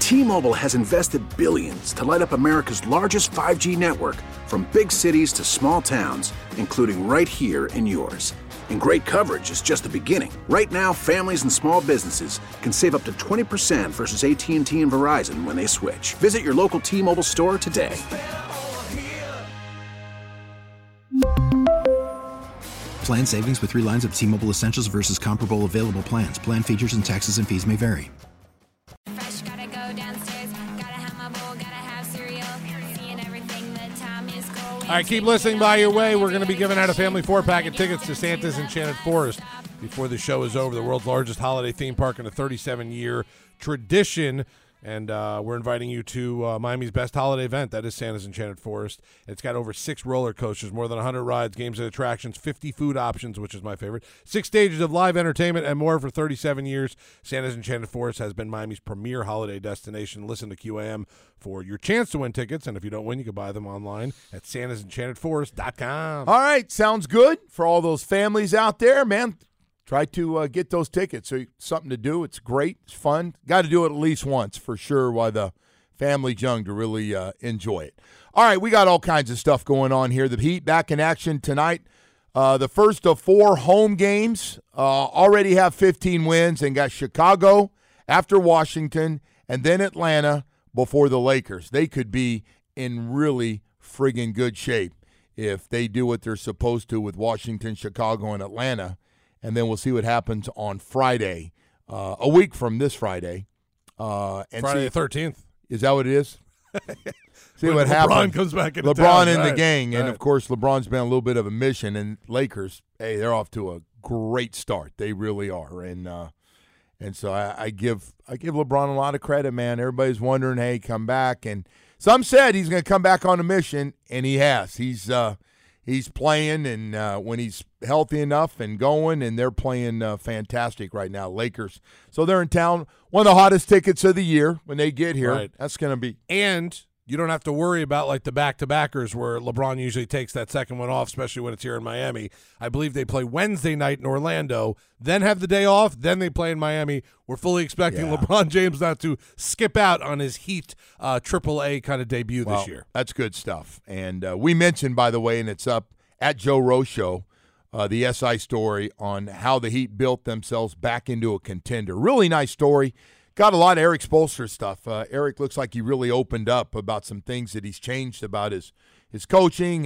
T-Mobile has invested billions to light up America's largest 5G network, from big cities to small towns, including right here in yours. And great coverage is just the beginning. Right now, families and small businesses can save up to 20% versus AT&T and Verizon when they switch. Visit your local T-Mobile store today. Plan savings with 3 lines of T-Mobile Essentials versus comparable available plans. Plan features and taxes and fees may vary. Fresh, gotta go downstairs, gotta have my bowl, gotta have cereal, seeing everything, the time is going. All right, keep listening by your way. We're going to be giving out a family 4-pack of tickets to Santa's Enchanted Forest before the show is over, the world's largest holiday theme park in a 37-year tradition. And we're inviting you to Miami's best holiday event. That is Santa's Enchanted Forest. It's got over 6 roller coasters, more than 100 rides, games and attractions, 50 food options, which is my favorite, 6 stages of live entertainment, and more for 37 years. Santa's Enchanted Forest has been Miami's premier holiday destination. Listen to QAM for your chance to win tickets, and if you don't win, you can buy them online at santasenchantedforest.com. All right, sounds good for all those families out there, man. Try to get those tickets. So something to do. It's great. It's fun. Got to do it at least once for sure while the family's young to really enjoy it. All right, we got all kinds of stuff going on here. The Heat back in action tonight. The first of 4 home games. Already have 15 wins and got Chicago after Washington and then Atlanta before the Lakers. They could be in really friggin' good shape if they do what they're supposed to with Washington, Chicago, and Atlanta. And then we'll see what happens on Friday, a week from this Friday. And Friday the 13th. Is that what it is? See what LeBron happens. comes back into LeBron town. in Right. the gang. And, Right. of course, LeBron's been a little bit of a mission. And Lakers, hey, they're off to a great start. They really are. And so I give LeBron a lot of credit, man. Everybody's wondering, hey, come back. And some said he's going to come back on a mission, and he has. He's playing, and when he's healthy enough and going, and they're playing fantastic right now, Lakers. So they're in town. One of the hottest tickets of the year when they get here. Right. That's going to be. And you don't have to worry about like the back-to-backers where LeBron usually takes that second one off, especially when it's here in Miami. I believe they play Wednesday night in Orlando, then have the day off, then they play in Miami. We're fully expecting LeBron James not to skip out on his Heat AAA kind of debut this year. That's good stuff. And we mentioned, by the way, and it's up at Joe Rose Show, the SI story on how the Heat built themselves back into a contender. Really nice story. Got a lot of Eric Spoelstra stuff. Eric looks like he really opened up about some things that he's changed about his coaching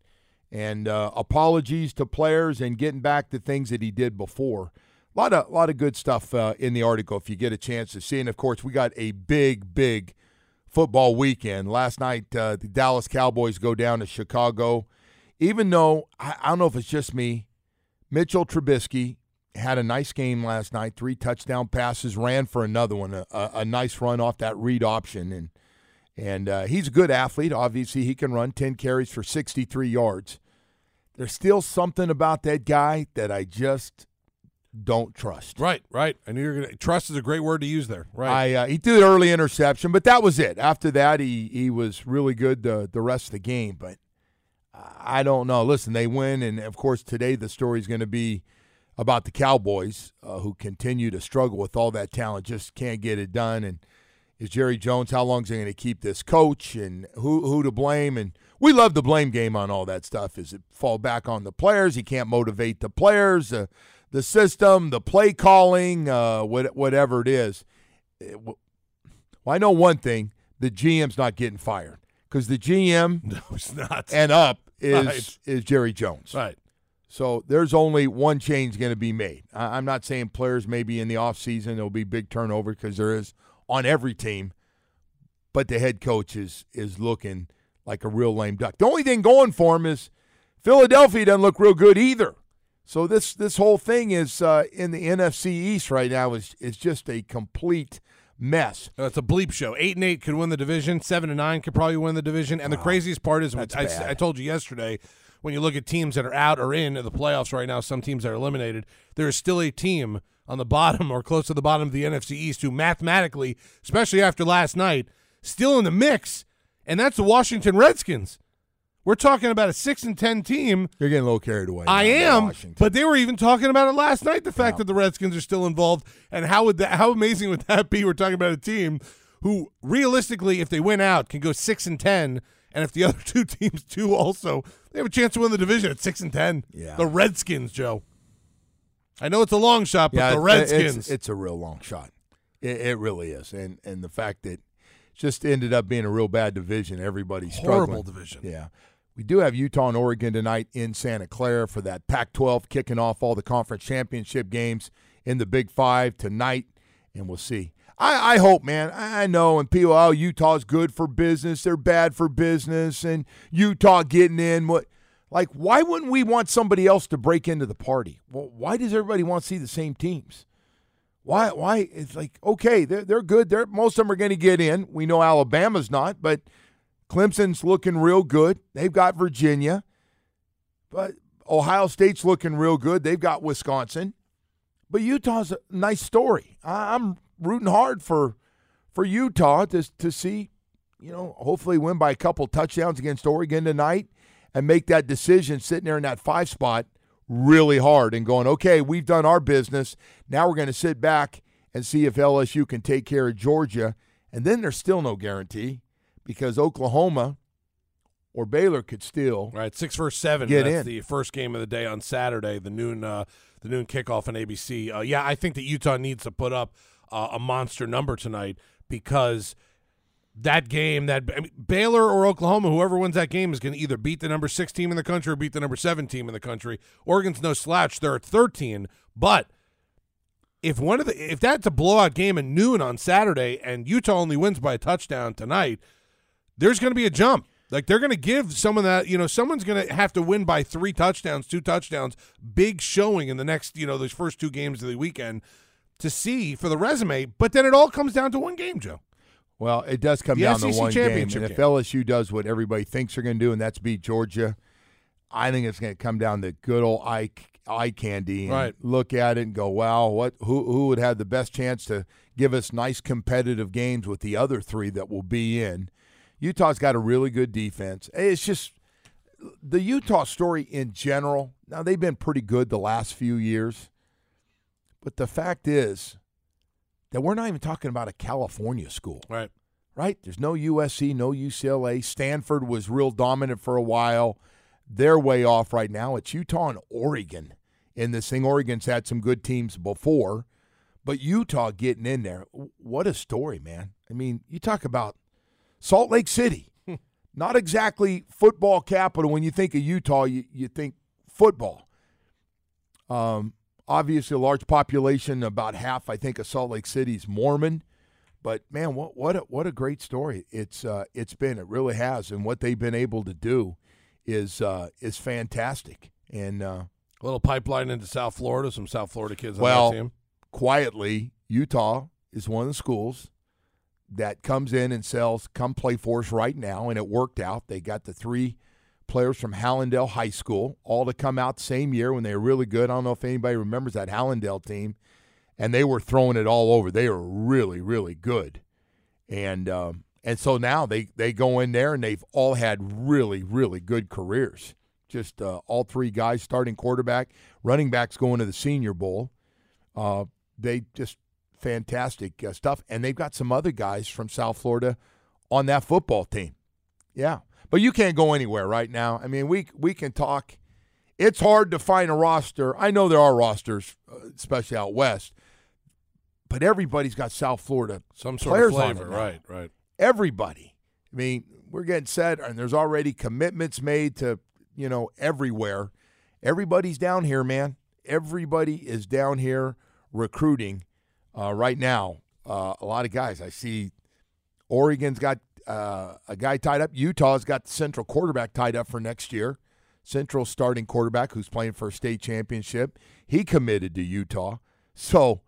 and apologies to players and getting back to things that he did before. A lot of good stuff in the article if you get a chance to see. And, of course, we got a big football weekend. Last night, the Dallas Cowboys go down to Chicago. Even though, I don't know if it's just me, Mitchell Trubisky had a nice game last night, 3 touchdown passes, ran for another one, a nice run off that read option. And he's a good athlete. Obviously, he can run 10 carries for 63 yards. There's still something about that guy that I just don't trust. Right. I knew you were going to – trust is a great word to use there. Right. He threw an early interception, but that was it. After that, he was really good the rest of the game. But I don't know. Listen, they win, and, of course, today the story is going to be about the Cowboys who continue to struggle with all that talent, just can't get it done. And is Jerry Jones, how long is he going to keep this coach, and who to blame? And we love the blame game on all that stuff. Is it fall back on the players? He can't motivate the players, the system, the play calling, whatever it is. Well, I know one thing, the GM's not getting fired because the GM No, it's not. and up Right. is Jerry Jones. Right. So there's only one change going to be made. I'm not saying players maybe in the offseason there'll be big turnover because there is on every team, but the head coach is looking like a real lame duck. The only thing going for him is Philadelphia doesn't look real good either. So this whole thing is in the NFC East right now is just a complete mess. It's a bleep show. 8-8 could win the division. 7-9 could probably win the division. And the craziest part is, I told you yesterday, when you look at teams that are out or in the playoffs right now, some teams that are eliminated, there is still a team on the bottom or close to the bottom of the NFC East who mathematically, especially after last night, still in the mix, and that's the Washington Redskins. We're talking about a 6-10 team. You're getting a little carried away. I am, but they were even talking about it last night, the fact that the Redskins are still involved, and how amazing would that be? We're talking about a team who realistically, if they win out, can go 6-10, and if the other two teams do also, they have a chance to win the division at 6-10. Yeah. The Redskins, Joe. I know it's a long shot, but the Redskins. It's a real long shot. It really is. And the fact that it just ended up being a real bad division. Everybody's struggling. Horrible division. Yeah. We do have Utah and Oregon tonight in Santa Clara for that Pac-12, kicking off all the conference championship games in the Big Five tonight, and we'll see. I hope, man. I know, and people, Utah's good for business, they're bad for business, and Utah getting in. Like, why wouldn't we want somebody else to break into the party? Well, why does everybody want to see the same teams? Why? It's like, okay, they're good. Most of them are going to get in. We know Alabama's not, but Clemson's looking real good. They've got Virginia. But Ohio State's looking real good. They've got Wisconsin. But Utah's a nice story. I'm rooting hard for Utah to see, hopefully win by a couple touchdowns against Oregon tonight and make that decision sitting there in that 5 spot really hard and going, okay, we've done our business. Now we're going to sit back and see if LSU can take care of Georgia. And then there's still no guarantee because Oklahoma or Baylor could still 6 versus 7. Get That's in. the first game of the day on Saturday, the noon kickoff on ABC. I think that Utah needs to put up a monster number tonight because that game, Baylor or Oklahoma, whoever wins that game is going to either beat the number 6 team in the country or beat the number 7 team in the country. Oregon's no slouch; they're at 13. But if that's a blowout game at noon on Saturday and Utah only wins by a touchdown tonight, there's going to be a jump. Like, they're going to give someone that, someone's going to have to win by 3 touchdowns, 2 touchdowns, big showing in the next, those first 2 games of the weekend to see for the resume. But then it all comes down to one game, Joe. Well, it does come The down to SEC one game. championship And if game. LSU does what everybody thinks they're going to do, and that's beat Georgia, I think it's going to come down to good old eye candy and Right. look at it and go, wow, who would have the best chance to give us nice competitive games with the other 3 that will be in. Utah's got a really good defense. It's just the Utah story in general. Now, they've been pretty good the last few years, but the fact is that we're not even talking about a California school. Right? There's no USC, no UCLA. Stanford was real dominant for a while. They're way off right now. It's Utah and Oregon in this thing. Oregon's had some good teams before, but Utah getting in there. What a story, man. I mean, you talk about Salt Lake City. Not exactly football capital. When you think of Utah, you think football. Obviously, a large population, about half, I think, of Salt Lake City is Mormon. But man, what a great story it's been. It really has, and what they've been able to do is fantastic. And A little pipeline into South Florida, some South Florida kids on well, that team. quietly, Utah is one of the schools that comes in and sells, come play for us right now, and it worked out. They got the 3 players from Hallandale High School, all to come out the same year when they were really good. I don't know if anybody remembers that Hallandale team, and they were throwing it all over. They were really, really good. And so now they go in there, and they've all had really, really good careers. Just all 3 guys starting quarterback, running backs going to the Senior Bowl. They just fantastic stuff. And they've got some other guys from South Florida on that football team. Yeah. But you can't go anywhere right now. I mean, we can talk. It's hard to find a roster. I know there are rosters, especially out west, but everybody's got South Florida Some sort of players on flavor, it now. right. Everybody. I mean, we're getting set, and there's already commitments made to, everywhere. Everybody's down here, man. Everybody is down here recruiting right now. A lot of guys. I see Oregon's got a guy tied up. Utah's got the Central quarterback tied up for next year. Central starting quarterback who's playing for a state championship. He committed to Utah. So,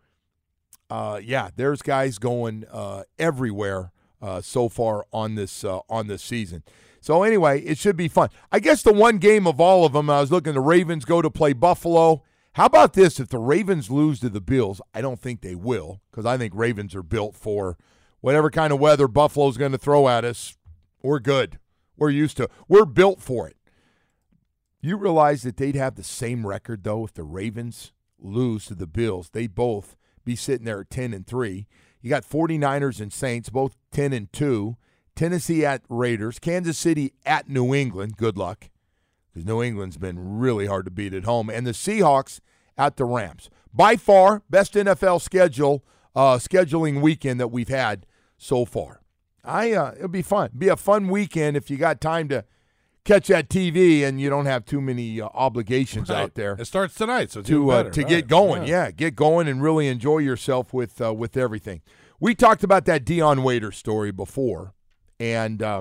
there's guys going everywhere so far on this season. So anyway, it should be fun. I guess the one game of all of them, I was looking, the Ravens go to play Buffalo. How about this? If the Ravens lose to the Bills, I don't think they will, because I think Ravens are built for whatever kind of weather Buffalo's going to throw at us. We're good. We're used to it. We're built for it. You realize that they'd have the same record, though, if the Ravens lose to the Bills. They'd both be sitting there at 10-3. You You got 49ers and Saints, both 10-2. Tennessee at Raiders. Kansas City at New England. Good luck, because New England's been really hard to beat at home. And the Seahawks at the Rams. By far, best NFL scheduling weekend that we've had so far. It'll be fun. Be a fun weekend if you got time to catch that TV and you don't have too many obligations out there. It starts tonight, so to get going. Yeah, get going and really enjoy yourself with everything. We talked about that Dion Waiters story before, and did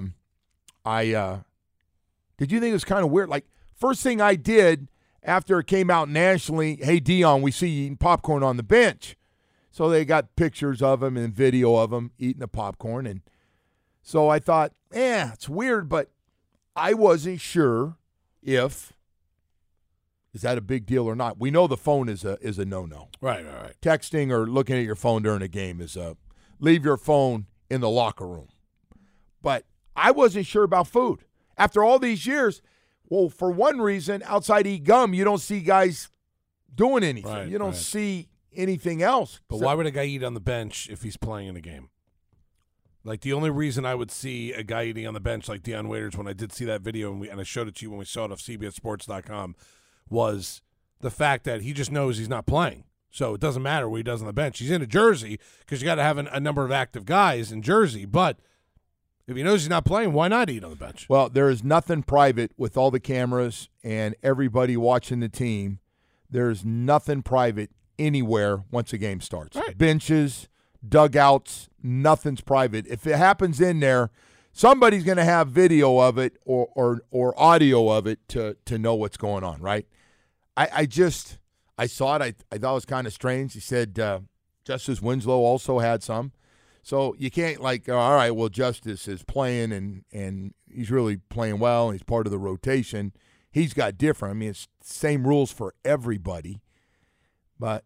you think it was kind of weird? Like, first thing I did after it came out nationally, hey, Dion, we see you eating popcorn on the bench. So they got pictures of him and video of him eating the popcorn, and so I thought, it's weird, but I wasn't sure is that a big deal or not. We know the phone is a no-no. Right. Texting or looking at your phone during a game is leave your phone in the locker room. But I wasn't sure about food. After all these years, well, for one reason, outside eat gum, you don't see guys doing anything. Right, you don't see anything else. But why would a guy eat on the bench if he's playing in a game? Like, the only reason I would see a guy eating on the bench like Dion Waiters, when I did see that video, and I showed it to you when we saw it off CBSSports.com, was the fact that he just knows he's not playing. So it doesn't matter what he does on the bench. He's in a jersey because you got to have a number of active guys in jersey. But if he knows he's not playing, why not eat on the bench? Well, there is nothing private with all the cameras and everybody watching the team. There's nothing private anywhere once a game starts. Right. Benches, dugouts, nothing's private. If it happens in there, somebody's going to have video of it or audio of it to know what's going on, right? I saw it. I thought it was kind of strange. He said Justice Winslow also had some. So you can't all right, well, Justice is playing and he's really playing well and he's part of the rotation. He's got different. I mean, it's the same rules for everybody. But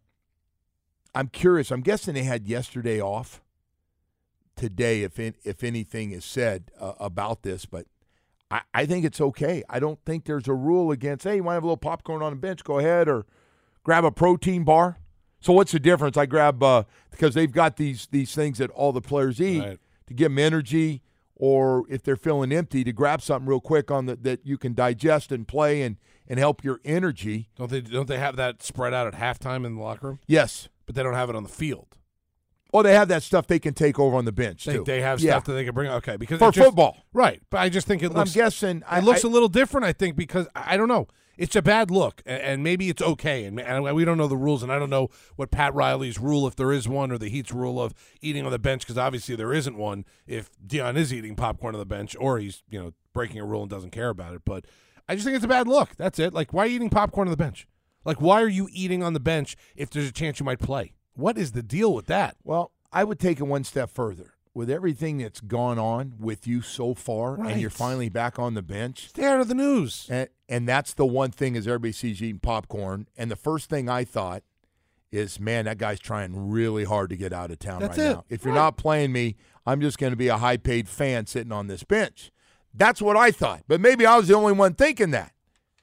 I'm curious. I'm guessing they had yesterday off. Today, if anything is said about this, but I think it's okay. I don't think there's a rule against, hey, you want to have a little popcorn on the bench, go ahead, or grab a protein bar. So what's the difference? I grab because they've got these things that all the players eat to give them energy, or if they're feeling empty, to grab something real quick that you can digest and play and help your energy. Don't they have that spread out at halftime in the locker room? Yes, but they don't have it on the field. Oh, they have that stuff they can take over on the bench, too. They have stuff that they can bring. Okay, because for football. Right, but I just think it looks. I'm guessing. It looks a little different, I think, because I don't know. It's a bad look, and maybe it's okay, and we don't know the rules, and I don't know what Pat Riley's rule, if there is one, or the Heat's rule of eating on the bench, because obviously there isn't one if Dion is eating popcorn on the bench, or he's breaking a rule and doesn't care about it. But I just think it's a bad look. That's it. Like, why are you eating popcorn on the bench? Like, why are you eating on the bench if there's a chance you might play? What is the deal with that? Well, I would take it one step further. With everything that's gone on with you so far, and you're finally back on the bench. Stay out of the news. And that's the one thing, as everybody sees you eating popcorn. And the first thing I thought is, man, that guy's trying really hard to get out of town now. If you're not playing me, I'm just going to be a high-paid fan sitting on this bench. That's what I thought. But maybe I was the only one thinking that.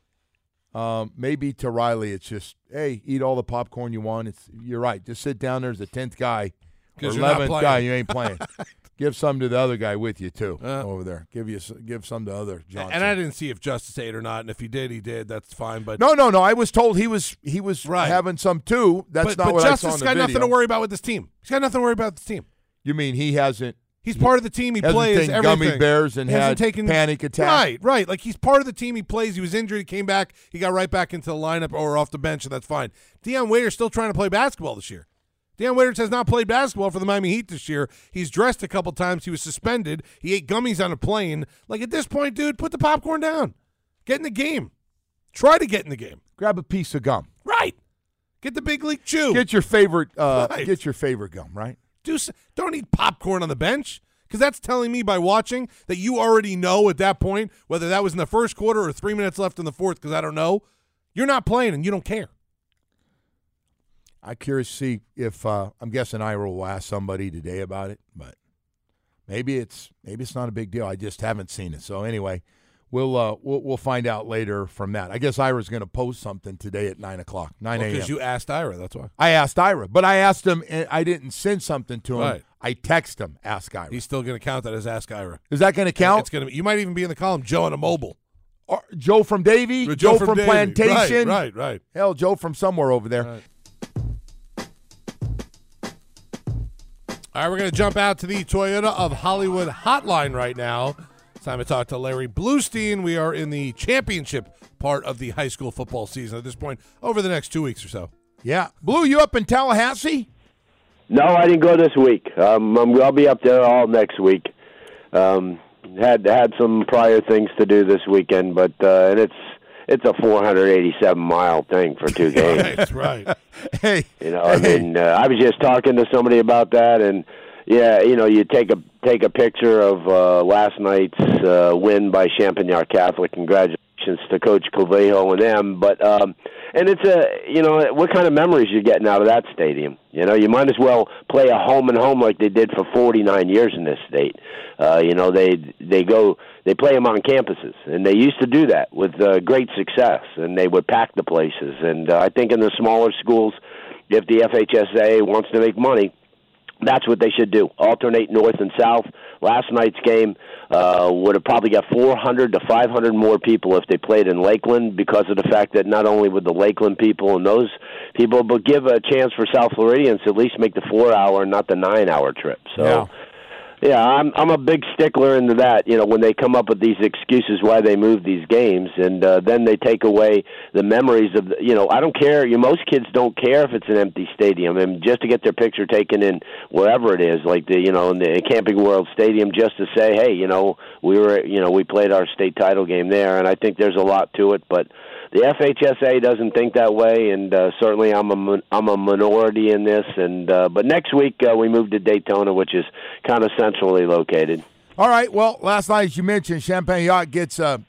Maybe to Riley, it's just, hey, eat all the popcorn you want. You're right. Just sit down there as the 10th guy. Or 11th guy, you ain't playing. Give some to the other guy with you, too, over there. Give some to other Johnson. And I didn't see if Justice ate or not, and if he did, he did. That's fine. But No. I was told he was having some, too. That's not what I saw in the video. But Justice has got nothing to worry about with this team. He's got nothing to worry about with this team. You mean he hasn't? He's part of the team. He plays taken everything. Gummy bears and had panic attacks. Right. Like, he's part of the team. He plays. He was injured. He came back. He got right back into the lineup or off the bench, and that's fine. Dion Waiters still trying to play basketball this year. Dion Waiters has not played basketball for the Miami Heat this year. He's dressed a couple times. He was suspended. He ate gummies on a plane. Like, at this point, dude, put the popcorn down. Get in the game. Try to get in the game. Grab a piece of gum. Right. Get the big league chew. Get your favorite gum, right? Don't eat popcorn on the bench, because that's telling me by watching that you already know at that point, whether that was in the first quarter or 3 minutes left in the fourth, because I don't know, you're not playing and you don't care. I'm curious to see if I'm guessing Ira will ask somebody today about it, but maybe it's not a big deal. I just haven't seen it. So anyway, we'll find out later from that. I guess Ira's going to post something today at 9 o'clock, 9 a.m. Because you asked Ira, that's why. I asked Ira, but I asked him, and I didn't send something to him. Right. I text him, Ask Ira. He's still going to count that as Ask Ira. Is that going to count? It's going to. You might even be in the column, Joe on a mobile. Or Joe from Davie, Joe from Davie. Plantation. Right. Hell, Joe from somewhere over there. Right. All right, we're going to jump out to the Toyota of Hollywood hotline right now. It's time to talk to Larry Bluestein. We are in the championship part of the high school football season at this point over the next 2 weeks or so. Yeah. Blue, you up in Tallahassee? No, I didn't go this week. I'll be up there all next week. Had some prior things to do this weekend, but and it's a 487-mile thing for 2 games. Right. Hey, I mean, I was just talking to somebody about that, and yeah, you take a picture of last night's win by Champagnat Catholic. Congratulations to Coach Calvejo and them, but and it's what kind of memories you're getting out of that stadium? You might as well play a home and home like they did for 49 years in this state. They play them on campuses, and they used to do that with great success, and they would pack the places. And I think in the smaller schools, if the FHSA wants to make money, that's what they should do. Alternate north and south. Last night's game would have probably got 400 to 500 more people if they played in Lakeland, because of the fact that not only would the Lakeland people and those people, but give a chance for South Floridians to at least make the 4-hour, not the 9-hour trip. So. Yeah, I'm a big stickler into that. When they come up with these excuses why they move these games, and then they take away the memories of. I don't care. Most kids don't care if it's an empty stadium, and just to get their picture taken in wherever it is, like in the Camping World Stadium, just to say, hey, we played our state title game there, and I think there's a lot to it, but. The FHSA doesn't think that way, and certainly I'm a minority in this. And but next week we move to Daytona, which is kind of centrally located. All right. Well, last night, as you mentioned, Champagnat gets a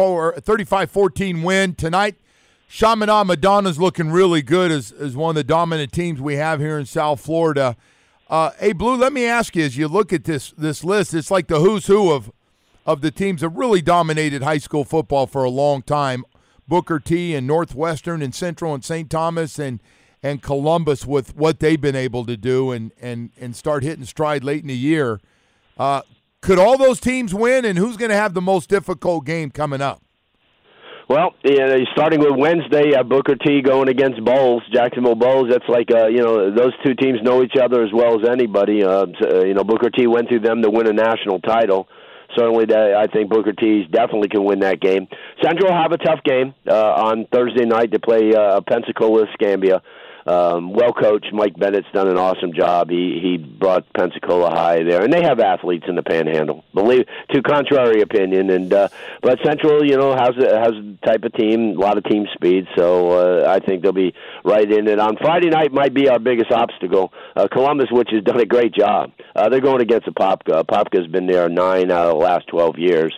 35-14 win tonight. Chaminade Madonna's looking really good as one of the dominant teams we have here in South Florida. Hey, Blue, let me ask you, as you look at this list, it's like the who's who of the teams that really dominated high school football for a long time. Booker T and Northwestern and Central and St. Thomas and Columbus with what they've been able to do and start hitting stride late in the year. Could all those teams win, and who's going to have the most difficult game coming up? Well, starting with Wednesday, Booker T going against Bowles, Jacksonville Bowles. That's like, those two teams know each other as well as anybody. Booker T went through them to win a national title. Certainly, I think Booker T definitely can win that game. Central have a tough game on Thursday night. They play Pensacola Escambia. Well coached. Mike Bennett's done an awesome job. He brought Pensacola high there, and they have athletes in the Panhandle. To contrary opinion, and but Central, has a type of team, a lot of team speed. So I think they'll be right in it. On Friday night might be our biggest obstacle. Columbus, which has done a great job. They're going against Apopka. Apopka's been there 9 out of the last 12 years.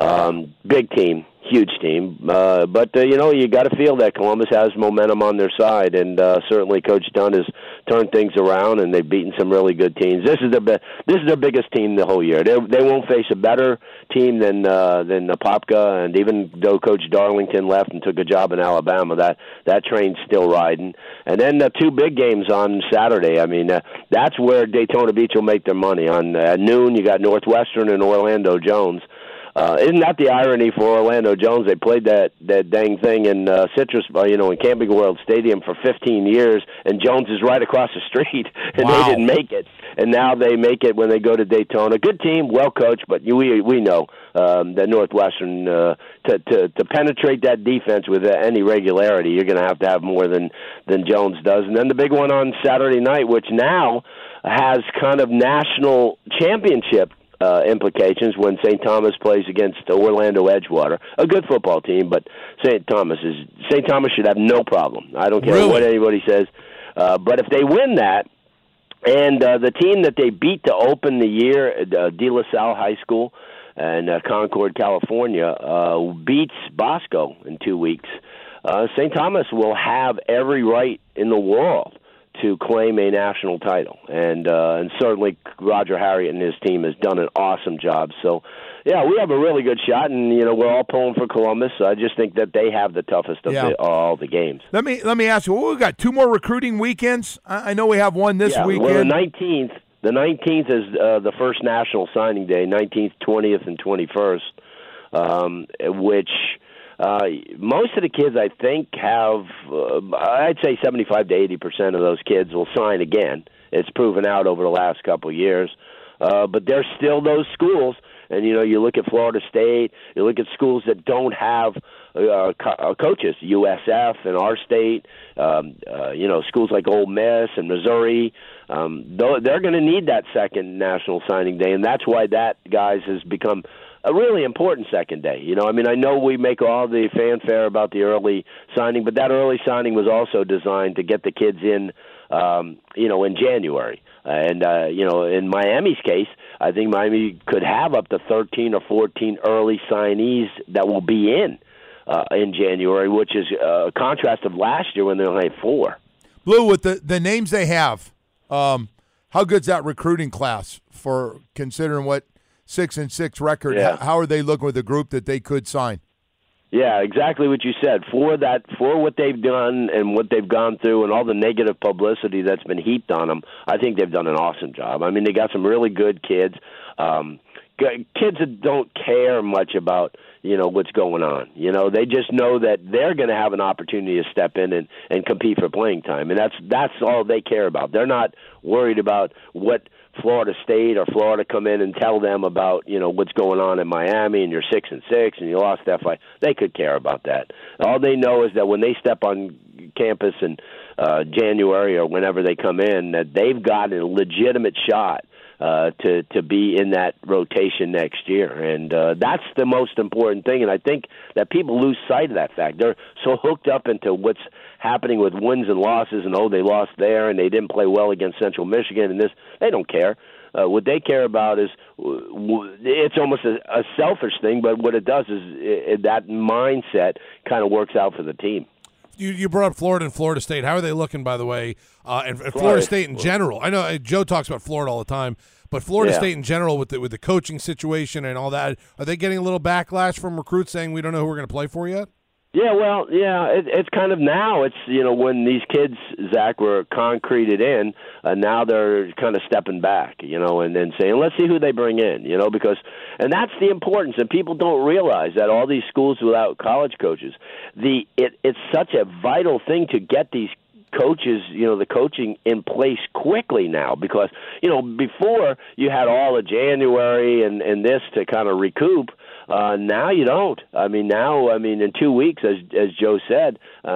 Big team. Huge team, but you got to feel that Columbus has momentum on their side, and certainly Coach Dunn has turned things around, and they've beaten some really good teams. This is their biggest team the whole year. They won't face a better team than Apopka, and even though Coach Darlington left and took a job in Alabama, that train's still riding. And then the two big games on Saturday. I mean, that's where Daytona Beach will make their money. On noon, you got Northwestern and Orlando Jones. Isn't that the irony for Orlando Jones? They played that dang thing in Citrus, in Camping World Stadium for 15 years, and Jones is right across the street, and They didn't make it. And now they make it when they go to Daytona. Good team, well coached, but we know that Northwestern to penetrate that defense with any regularity, you're going to have more than Jones does. And then the big one on Saturday night, which now has kind of national championship implications when St. Thomas plays against Orlando Edgewater, a good football team, but St. Thomas should have no problem. I don't care what anybody says, but if they win that, and the team that they beat to open the year, De La Salle High School in Concord, California, beats Bosco in 2 weeks, St. Thomas will have every right in the world to claim a national title, and certainly Roger Harriet and his team has done an awesome job. So, yeah, we have a really good shot, and we're all pulling for Columbus. I just think that they have the toughest of all the games. Let me ask you. We've got 2 more recruiting weekends. I know we have one this weekend. Well, the 19th. The 19th is the first national signing day. 19th, 20th, and 21st, which. Most of the kids, I think, have, I'd say 75 to 80% of those kids will sign again. It's proven out over the last couple of years. But there's still those schools, and, you look at Florida State, you look at schools that don't have coaches, USF and our state, schools like Ole Miss and Missouri. They're going to need that second national signing day, and that's why that, guys, has become a really important second day. I know we make all the fanfare about the early signing, but that early signing was also designed to get the kids in, in January. And, in Miami's case, I think Miami could have up to 13 or 14 early signees that will be in January, which is a contrast of last year when they only had 4. Blue, with the names they have, how good's that recruiting class for considering what 6-6 record? Yeah. How are they looking with the group that they could sign? Yeah, exactly what you said. For what they've done and what they've gone through and all the negative publicity that's been heaped on them, I think they've done an awesome job. They got some really good kids. Kids that don't care much about what's going on. They just know that they're going to have an opportunity to step in and compete for playing time, and that's all they care about. They're not worried about what Florida State or Florida come in and tell them about what's going on in Miami and you're 6-6 and you lost FI. They could care about that. All they know is that when they step on campus in January or whenever they come in, that they've got a legitimate shot to be in that rotation next year. And that's the most important thing. And I think that people lose sight of that fact. They're so hooked up into what's happening with wins and losses and, they lost there and they didn't play well against Central Michigan and this. They don't care. What they care about is it's almost a selfish thing, but what it does is that mindset kind of works out for the team. You brought up Florida and Florida State. How are they looking, by the way? And Florida State in general. I know Joe talks about Florida all the time, but Florida State in general with the coaching situation and all that, are they getting a little backlash from recruits saying we don't know who we're going to play for yet? Yeah, well, it's kind of now. It's, when these kids, Zach, were concreted in, now they're kind of stepping back, and then saying, let's see who they bring in, because, and that's the importance, and people don't realize that all these schools without college coaches, it's such a vital thing to get these coaches, the coaching in place quickly now, because, before you had all of January and this to kind of recoup. Now you don't. In 2 weeks, as Joe said,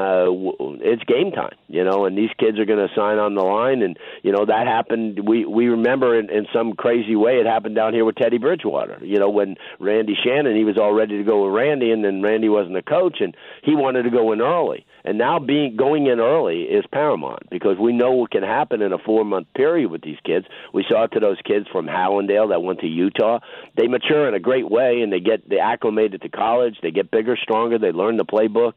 it's game time, and these kids are going to sign on the line, and, that happened. We remember in some crazy way it happened down here with Teddy Bridgewater, when Randy Shannon, he was all ready to go with Randy, and then Randy wasn't a coach, and he wanted to go in early. And now going in early is paramount because we know what can happen in a 4-month period with these kids. We saw it to those kids from Hallandale that went to Utah. They mature in a great way, and they acclimated to college. They get bigger, stronger. They learn the playbook,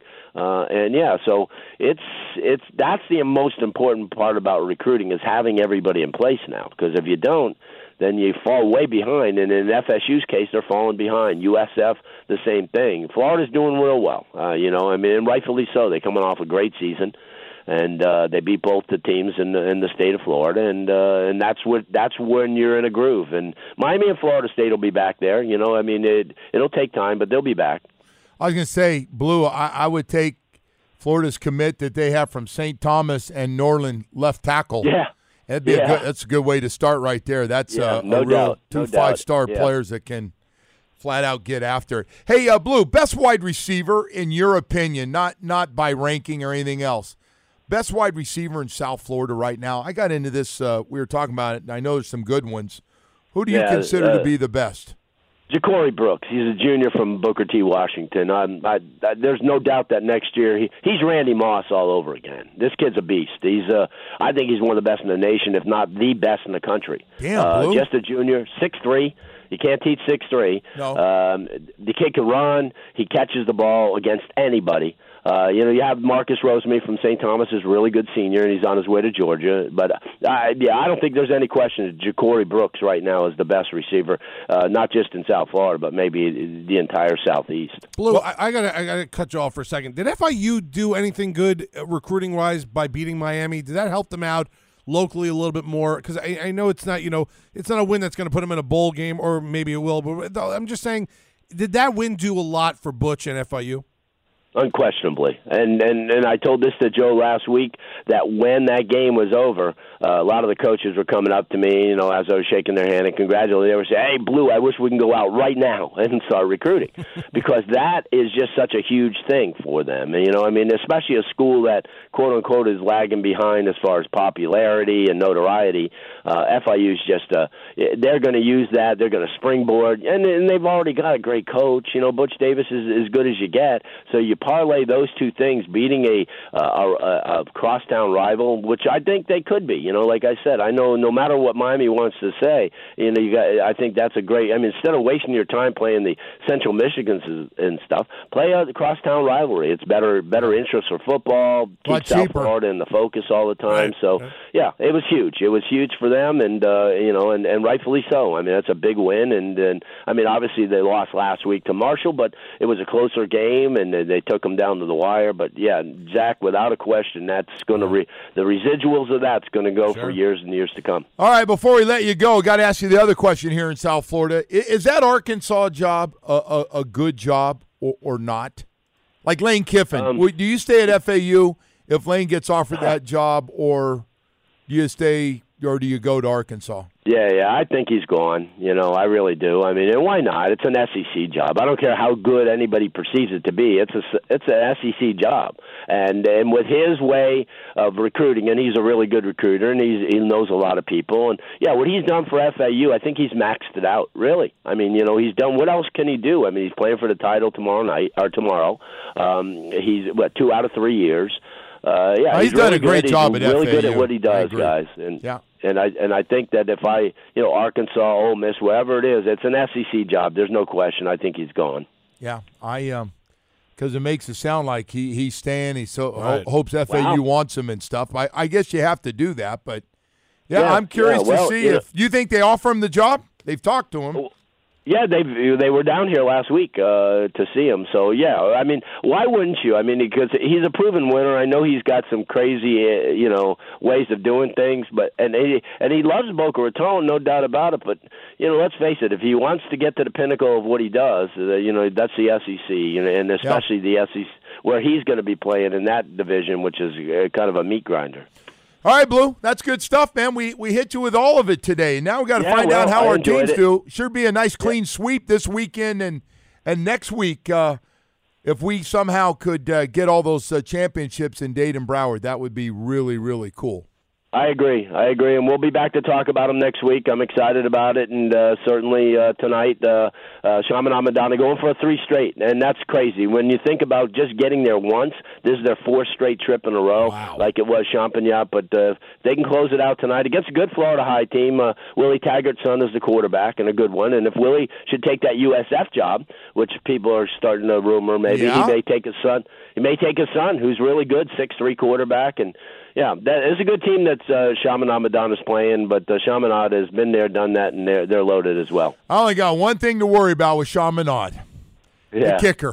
so that's the most important part about recruiting is having everybody in place now. Because if you don't, then you fall way behind. And in FSU's case, they're falling behind. USF, the same thing. Florida's doing real well, and rightfully so. They're coming off a great season, and they beat both the teams in the state of Florida, and that's when you're in a groove. And Miami and Florida State will be back there. It'll take time, but they'll be back. I was going to say, Blue, I would take Florida's commit that they have from St. Thomas and Norland left tackle. Yeah. That's a good way to start right there. That's no real doubt. 2 5-star players that can flat out get after it. Hey, Blue, best wide receiver in your opinion, not by ranking or anything else. Best wide receiver in South Florida right now. I got into this. We were talking about it, and I know there's some good ones. Who do you consider to be the best? Ja'Cory Brooks. He's a junior from Booker T. Washington. There's no doubt that next year he's Randy Moss all over again. This kid's a beast. I think he's one of the best in the nation, if not the best in the country. Damn, Blue. Just a junior, 6'3". You can't teach 6'3". No. The kid can run. He catches the ball against anybody. You have Marcus Rosemary from St. Thomas is a really good senior, and he's on his way to Georgia. But, I don't think there's any question that Ja'Cory Brooks right now is the best receiver, not just in South Florida, but maybe the entire Southeast. Blue, I gotta cut you off for a second. Did FIU do anything good recruiting-wise by beating Miami? Did that help them out locally a little bit more? Because I know it's not, it's not a win that's going to put them in a bowl game, or maybe it will. But I'm just saying, did that win do a lot for Butch and FIU? Unquestionably, and I told this to Joe last week that when that game was over, a lot of the coaches were coming up to me, as I was shaking their hand and congratulating. They were saying, "Hey, Blue, I wish we can go out right now and start recruiting," because that is just such a huge thing for them. And, especially a school that quote unquote is lagging behind as far as popularity and notoriety. FIU is just they're going to use that. They're going to springboard, and they've already got a great coach. Butch Davis is as good as you get. So you parlay those two things, beating a crosstown rival, which I think they could be. Like I said, I know no matter what Miami wants to say, I think that's a great. Instead of wasting your time playing the Central Michigans and stuff, play a crosstown rivalry. It's better interest for football. Keep South Florida in the focus all the time. Right. So yeah, it was huge. It was huge for them, and and rightfully so. That's a big win, and obviously they lost last week to Marshall, but it was a closer game, and they took them down to the wire. But yeah, Zach, without a question, that's going to the residuals of that's going to go for years and years to come. All right, before we let you go, got to ask you the other question here in South Florida. Is that Arkansas job a good job or not? Like Lane Kiffin, do you stay at FAU if Lane gets offered that job, or do you stay, or do you go to Arkansas? Yeah, I think he's gone. I really do. And why not? It's an SEC job. I don't care how good anybody perceives it to be. It's an SEC job, and with his way of recruiting, and he's a really good recruiter, and he knows a lot of people, and yeah, what he's done for FAU, I think he's maxed it out. Really, he's done. What else can he do? He's playing for the title tomorrow. He's 2 out of 3 years. He's done really a great job at FAU. He's really good at what he does, guys. And I think that if Arkansas, Ole Miss, wherever it is, it's an SEC job. There's no question. I think he's gone. Yeah, because it makes it sound like he's staying. He hopes FAU wants him and stuff. I guess you have to do that, but I'm curious to see if you think they offer him the job. They've talked to him. Yeah, they were down here last week to see him. So yeah, why wouldn't you? Because he's a proven winner. I know he's got some crazy, ways of doing things, but and he loves Boca Raton, no doubt about it. But let's face it, if he wants to get to the pinnacle of what he does, that's the SEC, and especially the SEC where he's going to be playing in that division, which is kind of a meat grinder. All right, Blue, that's good stuff, man. We hit you with all of it today. Now we got to find out how our teams do. Should be a nice clean sweep this weekend and next week. If we somehow could get all those championships in Dade and Broward, that would be really, really cool. I agree, and we'll be back to talk about them next week. I'm excited about it, and certainly tonight, Chaminade Madonna going for a 3 straight, and that's crazy. When you think about just getting there once, this is their 4th straight trip in a row, like it was Champagnat, but they can close it out tonight against a good Florida High team. Willie Taggart's son is the quarterback, and a good one, and if Willie should take that USF job, which people are starting to rumor, maybe he may take his son. He may take his son, who's really good, 6'3" quarterback, and yeah, that is a good team that Chaminade Madonna's playing, but Chaminade has been there, done that, and they're loaded as well. I only got one thing to worry about with Chaminade, the kicker.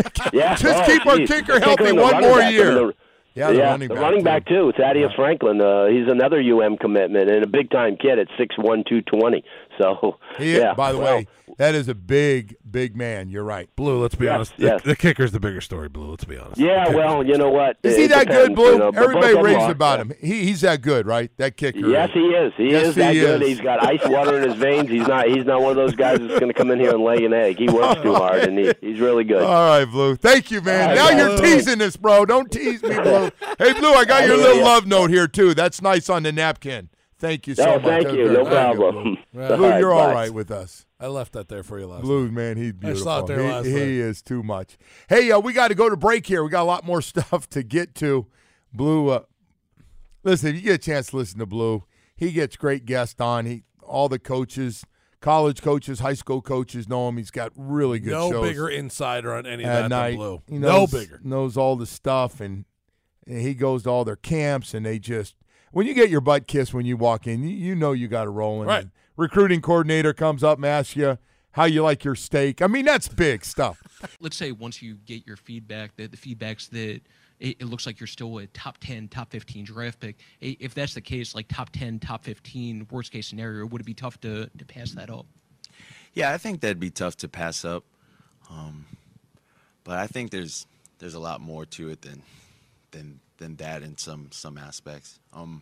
Just keep our kicker healthy one more year. The running back too, Thaddeus Franklin. He's another UM commitment and a big-time kid at 6'1", 220. So, by the way, that is a big, big man. You're right. Blue, let's be honest. The kicker's the bigger story, Blue. Let's be honest. Yeah, well, you know what? Is he that good, Blue? Everybody raves about him. He's that good, right? That kicker. Yes, he is. He is that good. He's got ice water in his veins. He's not one of those guys that's going to come in here and lay an egg. He works too hard, and he's really good. All right, Blue. Thank you, man. Now you're teasing this, bro. Don't tease me, Blue. Hey, Blue, I got your little love note here, too. That's nice on the napkin. Thank you so much. Thank you. No problem. Blue, you're all right with us. I left that there for you last Blue, night. Man, he's beautiful. I saw it there last night. He is too much. Hey, we got to go to break here. We got a lot more stuff to get to. Blue, listen, if you get a chance to listen to Blue, he gets great guests on. All the coaches college coaches, high school coaches know him. He's got really good shows. No bigger insider on any of that night, than Blue. He No bigger. Knows all the stuff, and he goes to all their camps, and they just – when you get your butt kissed when you walk in, you know you got it rolling. Right. And recruiting coordinator comes up and asks you how you like your steak. I mean, that's big stuff. Let's say once you get your feedback, the feedback's that it looks like you're still a top 10, top 15 draft pick. If that's the case, like top 10, top 15, worst case scenario, would it be tough to pass that up? Yeah, I think that'd be tough to pass up. But I think there's a lot more to it than that in some aspects.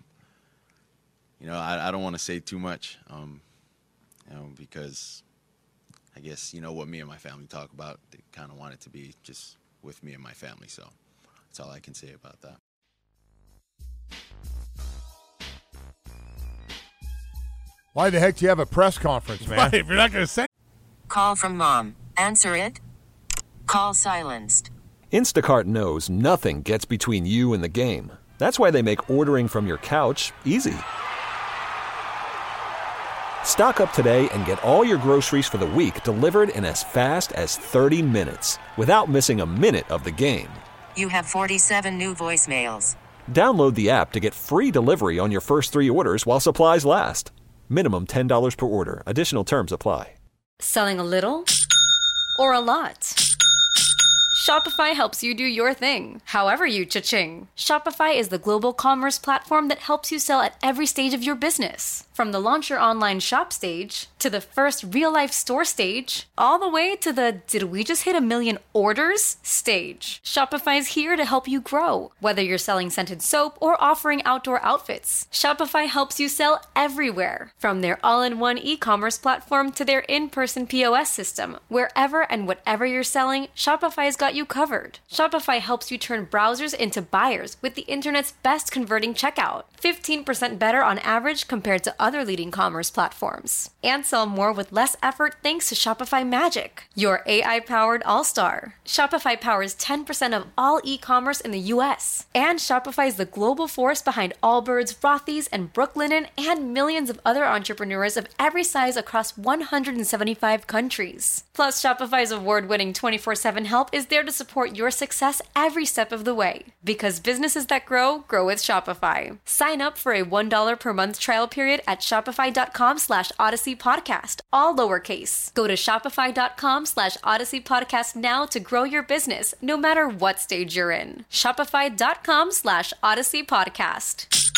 I don't want to say too much, because I guess what me and my family talk about. They kind of want it to be just with me and my family, so that's all I can say about that. Why the heck do you have a press conference, man? Right, if you're not going to say. Call from mom. Answer it. Call silenced. Instacart knows nothing gets between you and the game. That's why they make ordering from your couch easy. Stock up today and get all your groceries for the week delivered in as fast as 30 minutes without missing a minute of the game. You have 47 new voicemails. Download the app to get free delivery on your first 3 orders while supplies last. Minimum $10 per order. Additional terms apply. Selling a little or a lot? Shopify helps you do your thing, however you cha-ching. Shopify is the global commerce platform that helps you sell at every stage of your business. From the launch your online shop stage, to the first real-life store stage, all the way to the did we just hit 1 million orders stage. Shopify's here to help you grow. Whether you're selling scented soap or offering outdoor outfits, Shopify helps you sell everywhere. From their all-in-one e-commerce platform to their in-person POS system, wherever and whatever you're selling, Shopify's got you covered. Shopify helps you turn browsers into buyers with the internet's best converting checkout. 15% better on average compared to other leading commerce platforms. And sell more with less effort thanks to Shopify Magic, your AI-powered all-star. Shopify powers 10% of all e-commerce in the U.S. And Shopify is the global force behind Allbirds, Rothy's, and Brooklinen, and millions of other entrepreneurs of every size across 175 countries. Plus, Shopify's award-winning 24/7 help is there to support your success every step of the way. Because businesses that grow with Shopify. Sign up for a $1 per month trial period at shopify.com/Odyssey Podcast, all lowercase. Go to shopify.com/Odyssey Podcast now to grow your business, no matter what stage you're in. Shopify.com/Odyssey Podcast.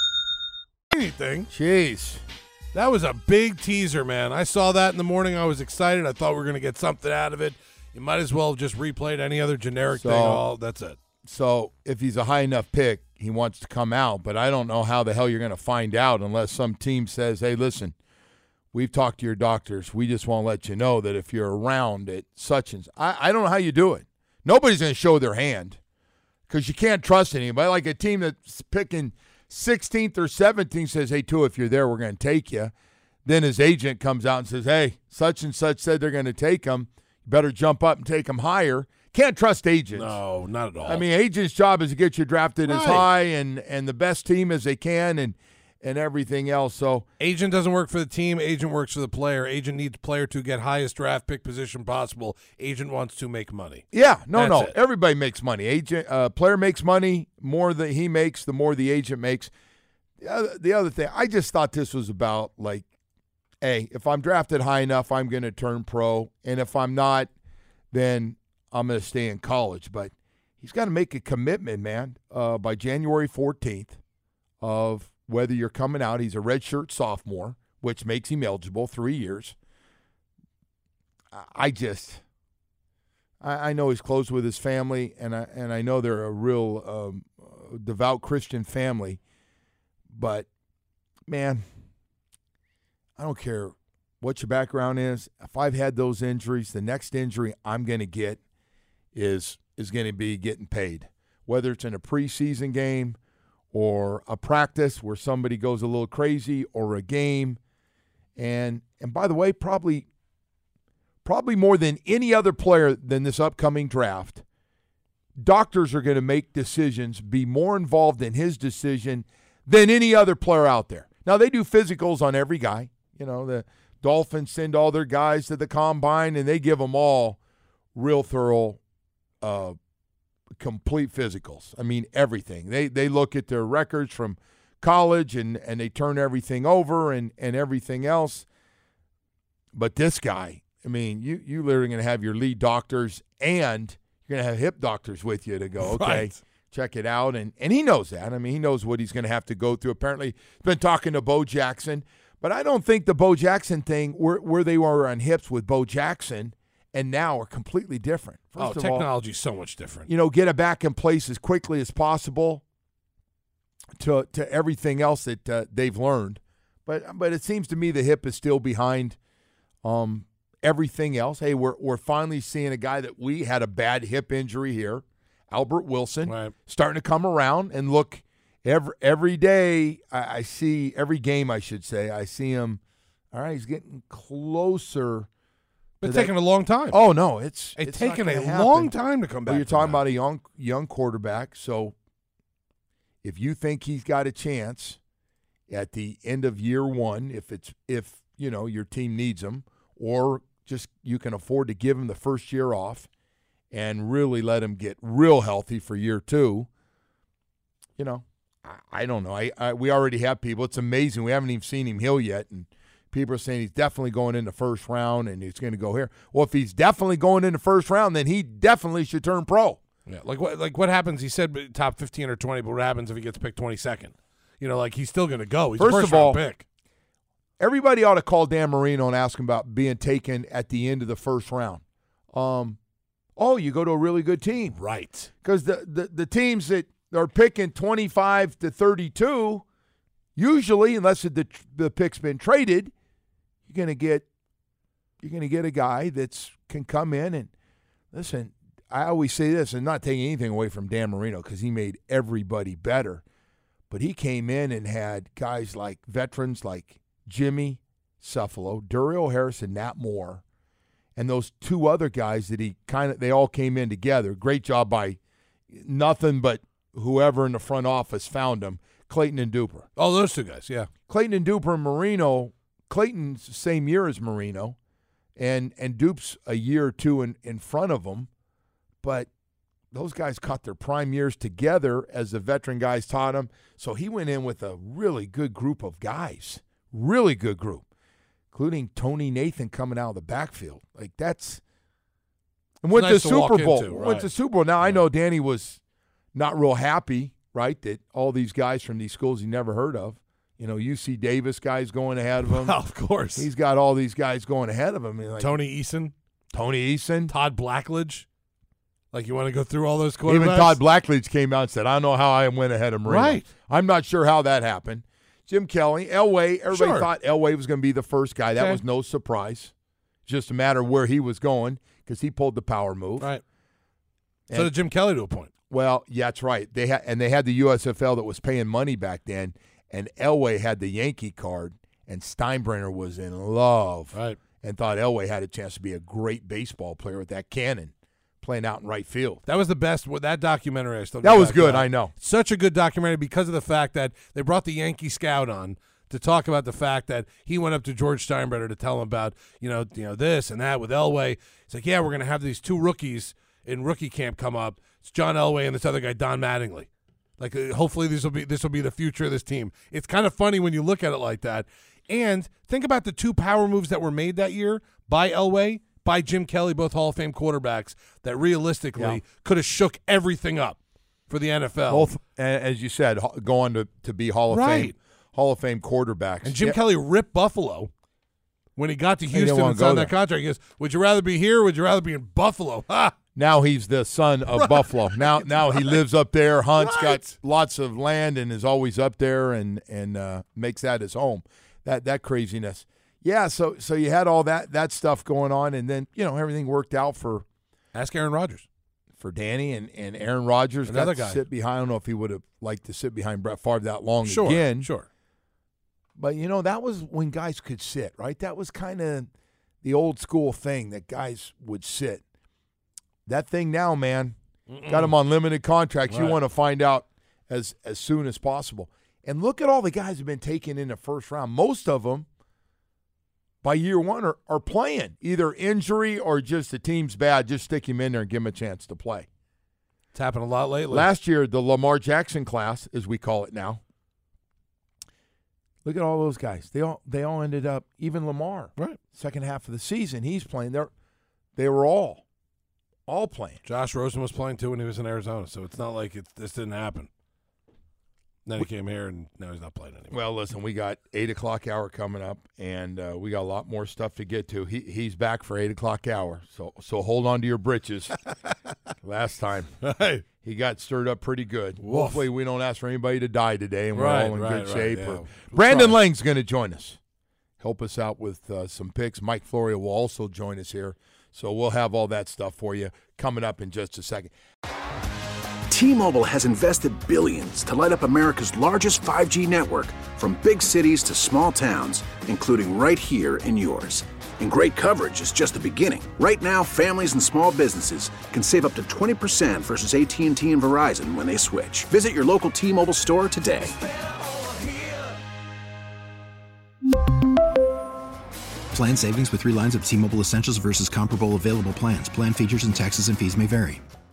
Anything. Jeez. That was a big teaser, man. I saw that in the morning. I was excited. I thought we were going to get something out of it. You might as well have just replayed any other generic thing. That's it. So if he's a high enough pick, he wants to come out, but I don't know how the hell you're going to find out unless some team says, hey, listen, we've talked to your doctors. We just want to let you know that if you're around at such and I don't know how you do it. Nobody's going to show their hand because you can't trust anybody. Like a team that's picking 16th or 17th says, hey, Tua, if you're there, we're going to take you. Then his agent comes out and says, hey, such and such said they're going to take him. You better jump up and take him higher. Can't trust agents. No, not at all. I mean, agents' job is to get you drafted as high and the best team as they can and everything else. So agent doesn't work for the team. Agent works for the player. Agent needs player to get highest draft pick position possible. Agent wants to make money. Yeah, no. It. Everybody makes money. Player makes money. More that he makes, the more the agent makes. The other thing, I just thought this was about like, hey, if I'm drafted high enough, I'm going to turn pro, and if I'm not, then I'm going to stay in college. But he's got to make a commitment, man, by January 14th of whether you're coming out. He's a redshirt sophomore, which makes him eligible 3 years. I know he's close with his family, and I know they're a real devout Christian family. But, man, I don't care what your background is. If I've had those injuries, the next injury I'm going to get is going to be getting paid, whether it's in a preseason game or a practice where somebody goes a little crazy or a game. And by the way, probably more than any other player than this upcoming draft, doctors are going to make decisions, be more involved in his decision than any other player out there. Now, they do physicals on every guy. You know, Dolphins send all their guys to the combine, and they give them all real thorough, complete physicals. I mean, everything. They look at their records from college, and they turn everything over and everything else. But this guy, I mean, you literally going to have your lead doctors, and you're going to have hip doctors with you to go, okay, Right. check it out. And he knows that. I mean, he knows what he's going to have to go through. Apparently, he's been talking to Bo Jackson. But I don't think the Bo Jackson thing, where they were on hips with Bo Jackson and now, are completely different. First of all, technology's so much different. get it back in place as quickly as possible to everything else that they've learned. But it seems to me the hip is still behind everything else. Hey, we're finally seeing a guy that we had a bad hip injury here, Albert Wilson, Right. starting to come around and look. Every day I see, every game I should say, I see him. All right, he's getting closer. It's taking a long time. Oh no, it's taken not a gonna long happen. time to come back. Well, you're from talking that. about a young quarterback. So if you think he's got a chance at the end of year one, if your team needs him, or just you can afford to give him the first year off and really let him get real healthy for year two, I don't know. We already have people. It's amazing. We haven't even seen him heal yet, and people are saying he's definitely going in the first round and he's going to go here. Well, if he's definitely going in the first round, then he definitely should turn pro. Yeah, like what happens? He said top 15 or 20, but what happens if he gets picked 22nd? He's still going to go. He's First a of all, first-round pick. Everybody ought to call Dan Marino and ask him about being taken at the end of the first round. You go to a really good team. Right. Because the teams that are picking 25 to 32, usually, unless the pick's been traded, you're going to get a guy that's can come in and listen. I always say this, and not taking anything away from Dan Marino because he made everybody better, but he came in and had guys like veterans like Jimmy Cephalo, Duriel Harris, and Nat Moore, and those two other guys that they all came in together. Great job by nothing but whoever in the front office found them, Clayton and Duper. Oh, those two guys, yeah. Clayton and Duper and Marino. Clayton's the same year as Marino, and Dupe's a year or two in front of him. But those guys caught their prime years together as the veteran guys taught him. So he went in with a really good group of guys, really good group, including Tony Nathan coming out of the backfield. Like that's – and went nice to to walk Super Bowl. into, right. Went to Super Bowl. Now, I know Danny was not real happy, right, that all these guys from these schools he never heard of, UC Davis guys going ahead of him. Well, of course. He's got all these guys going ahead of him. Tony Eason. Todd Blackledge. Like, you want to go through all those quarterbacks? Even Todd Blackledge came out and said, I don't know how I went ahead of Marino. Right. I'm not sure how that happened. Jim Kelly, Elway, everybody Sure. thought Elway was going to be the first guy. That Okay. was no surprise. Just a matter of where he was going because he pulled the power move. Right. And- So did Jim Kelly to a point. Well, yeah, that's right. They had the USFL that was paying money back then, and Elway had the Yankee card, and Steinbrenner was in love and thought Elway had a chance to be a great baseball player with that cannon playing out in right field. That was the best. That documentary I still. That go was back to good, that. I know. Such a good documentary because of the fact that they brought the Yankee scout on to talk about the fact that he went up to George Steinbrenner to tell him about this and that with Elway. He's like, yeah, we're going to have these two rookies in rookie camp come up. It's John Elway and this other guy, Don Mattingly. Like, hopefully this will be the future of this team. It's kind of funny when you look at it like that. And think about the two power moves that were made that year by Elway, by Jim Kelly, both Hall of Fame quarterbacks, that realistically could have shook everything up for the NFL. Both, as you said, go on to be Hall of Fame quarterbacks. And Jim Kelly ripped Buffalo when he got to didn't Houston wanna and go signed that there. contract. He goes, would you rather be here or would you rather be in Buffalo? Ha! Now he's the son of Buffalo. Now he lives up there. Hunt's got lots of land and is always up there and makes that his home. That craziness. Yeah, so you had all that stuff going on, and then everything worked out for. Ask Aaron Rodgers. For Danny and Aaron Rodgers. Another got to guy. sit behind. I don't know if he would have liked to sit behind Brett Favre that long again. Sure. But that was when guys could sit, right? That was kind of the old school thing that guys would sit. That thing now, man, got them on limited contracts. Right. You want to find out as soon as possible. And look at all the guys who've been taken in the first round. Most of them by year one are playing. Either injury or just the team's bad. Just stick him in there and give him a chance to play. It's happened a lot lately. Last year, the Lamar Jackson class, as we call it now, look at all those guys. They all ended up, even Lamar, right? Second half of the season, he's playing. They were all playing. Josh Rosen was playing too when he was in Arizona, so it's not like this didn't happen. Then he came here, and now he's not playing anymore. Well, listen, we got 8 o'clock hour coming up, and we got a lot more stuff to get to. He's back for 8 o'clock hour, so hold on to your britches. Last time, he got stirred up pretty good. Woof. Hopefully we don't ask for anybody to die today, and we're all in good shape. Yeah. Brandon Lang's going to join us, help us out with some picks. Mike Florio will also join us here, so we'll have all that stuff for you coming up in just a second. T-Mobile has invested billions to light up America's largest 5G network, from big cities to small towns, including right here in yours. And great coverage is just the beginning. Right now, families and small businesses can save up to 20% versus AT&T and Verizon when they switch. Visit your local T-Mobile store today. Plan savings with 3 lines of T-Mobile Essentials versus comparable available plans. Plan features and taxes and fees may vary.